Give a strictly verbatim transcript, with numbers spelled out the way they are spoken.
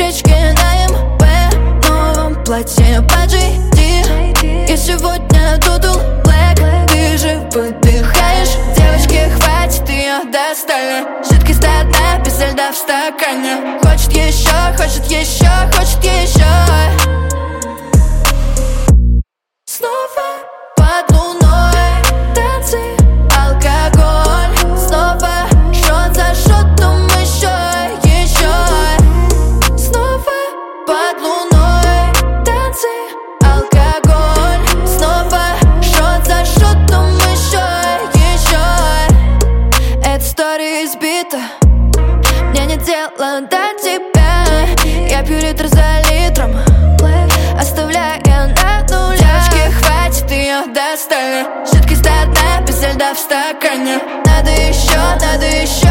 Сердечки на эм бэ, новом платье по джей ди. И сегодня Total Black, ты же выдыхаешь. Девочки, хватит, ее достали. Жидкость одна, без льда в стакане. Хочет еще, хочет еще, хочет еще. Снова под луной танцы, алкоголь. Снова шот за шотом, еще, еще. Снова под луной танцы, алкоголь. Снова шот за шотом, еще, еще. Эта история избита, мне не дело до тебя. Я пью литр за литром, оставляя на нуле. Девочки, хватит, ее достали. Жидкость одна, без льда в стакане. Надо еще, надо еще.